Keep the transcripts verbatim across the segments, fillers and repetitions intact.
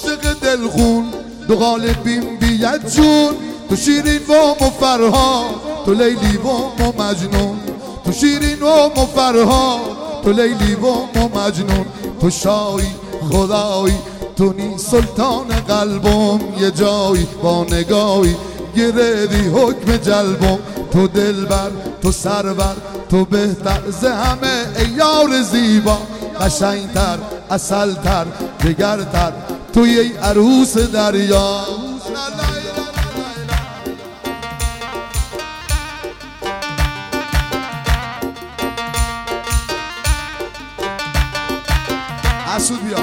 عاشق دلخون دو قالبیم بیاد جون، تو شیرین و مفرها تو لیلی و مجنون، تو شیرین و مفرها تو لیلی و مجنون، تو شاهی خدایی تو نی سلطان قلبم، یه جایی با نگاهی گردی حکم جلبم، تو دلبر تو سرور تو بهتر ز همه ای یار زیبا، قشنگتر اصلتر دگرتر توی ای عروس دریا. حسود بیا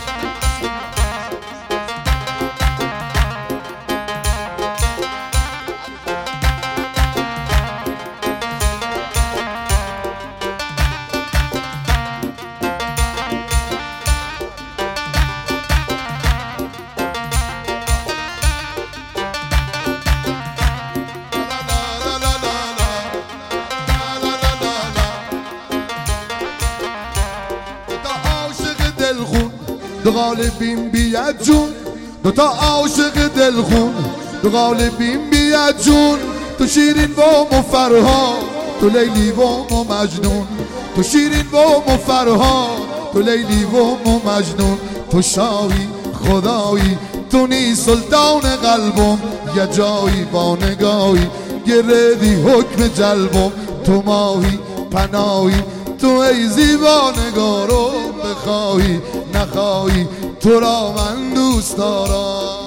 دو قالبیم بیاد جون، دوتا عاشق دلخون دو قالبیم بیاد جون، تو شیرین و مفرها تو لیلی و مجنون، تو شیرین و مفرها تو لیلی و مجنون، تو شاهی خدایی تو نی سلطان قلبم، یه جایی با نگاهی گردی حکم جلبم، تو ماهی پناهی تو ای زیبا نگارم، بخواهی نخواهی تو را من دوست دارم.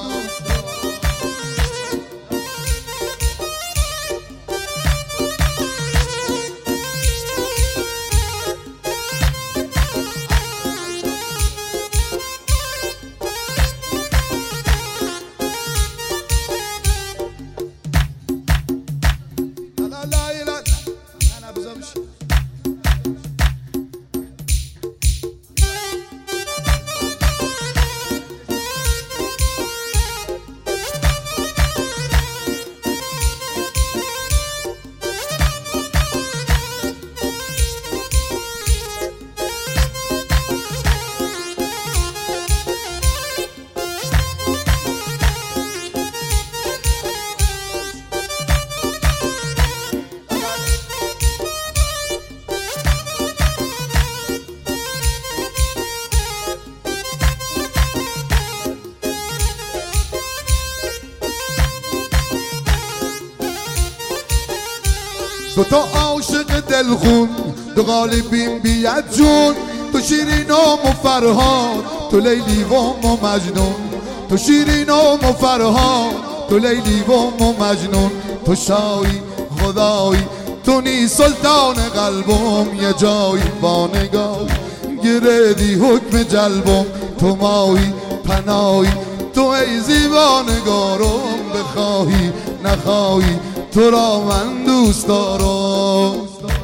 دوتا عاشق دلخون دو قالبیم بیاد جون، تو شیرین و مفرها تو لیلی و مجنون، تو شیرین و مفرها تو لیلی و مجنون، تو شاهی خدایی تو نی سلطان قلبم، یه جایی با نگاهی گردی حکم جلبم، تو ماهی پناهی تو ای زیبا نگارم، بخواهی نخواهی تو را من دوست دارم.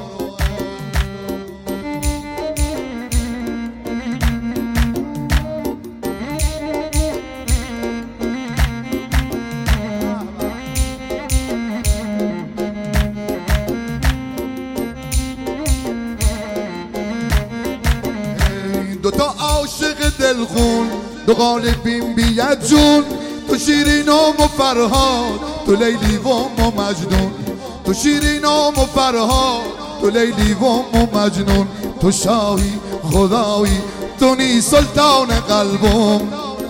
دوتا عاشق دلخون دو قالبیم بیاد جون، تو شیرین و مفرهاد تو لیلی و مجنون، تو شیرین و مفرهاد تو لیلی و مجنون، تو شاهی خدایی تو نی سلطان قلبم.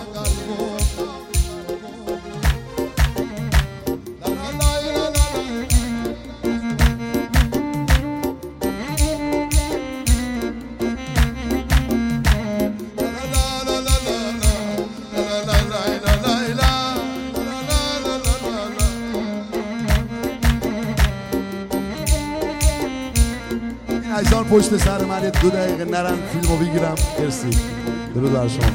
عزیزان پشت سر من یه دو دقیقه نرن فیلمو بگیرم. مرسی. درود بر شما.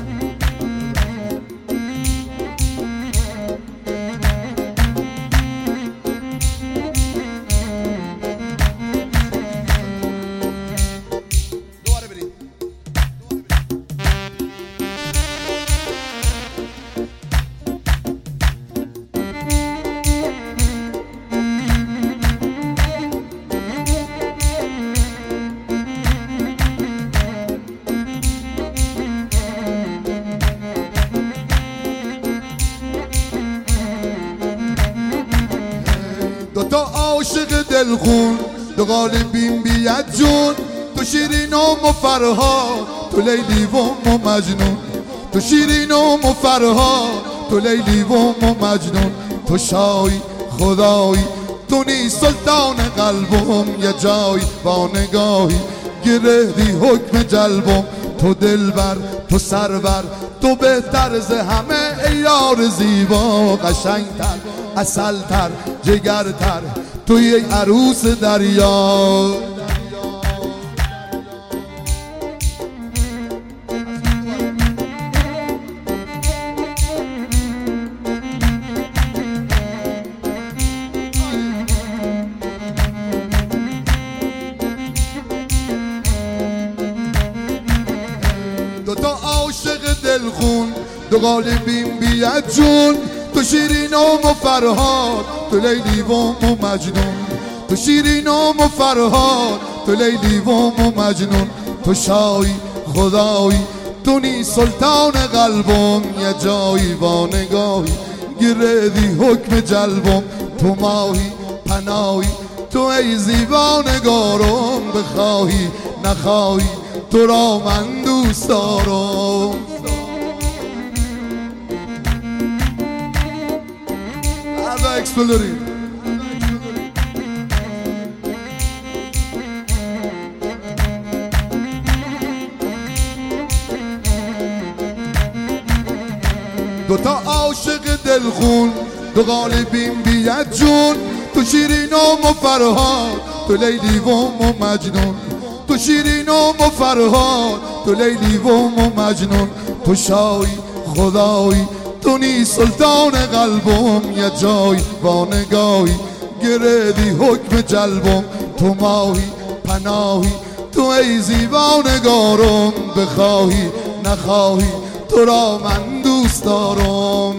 دلخون دو قالبیم بیاد جون تو شیرین و مفرها تو لیلی و مجنون تو شیرین و مفرها تو لیلی و مجنون تو شایی خدایی تو نی سلطان قلبم یه جایی با نگاهی گرهدی حکم جلبم تو دلبر تو سرور تو بهتر ز همه ای یار زیبا قشنگتر اصلتر جگرتر تو یک عروس دریا دوتا عاشق دلخون دو قالبیم بیاد جون تو شیرین و مفرهاد تو لیلی و مجنون تو شیرین و مفرهاد تو لیلی و مجنون تو شایی خدایی تو نی سلطان قلبم یه جایی با نگاهی گرهدی حکم جلبم تو ماهی پناهی تو ای زیبا نگارم بخواهی نخواهی تو را من دوست دارم هذا اکسپلوری دوتا عاشق دلخون دو قالبیم بیاد جون تو شیرین و مفرهاد تو لیلی و مجنون تو شیرین و مفرهاد تو لیلی و مجنون تو شایی خدایی تو نی سلطان قلبم یه جایی با نگاهی گرهدی حکم جلبم تو ماهی پناهی تو ای زیبا نگارم بخواهی نخواهی تو را من دوست دارم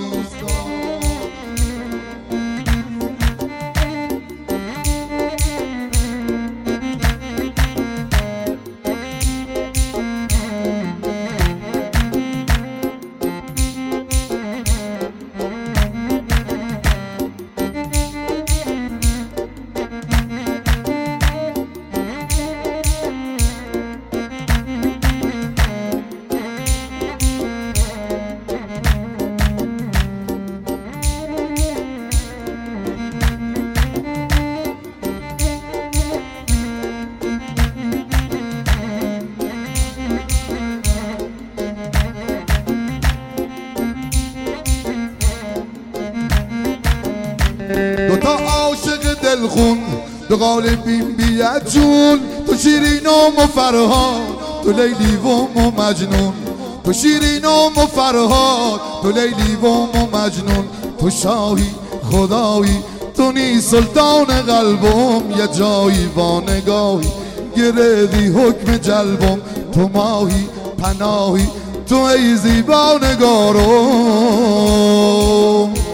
دوتا عاشق دلخون دو قالبیم بیاد جون تو شیرین و مفرهاد تو لیلی و مجنون تو شیرین و مفرهاد تو لیلی و مجنون تو شاهی خدایی تو نی سلطان قلبم یه جایی با نگاهی گرهدی حکم جلبم تو ماهی پناهی تو ای زیبا نگارم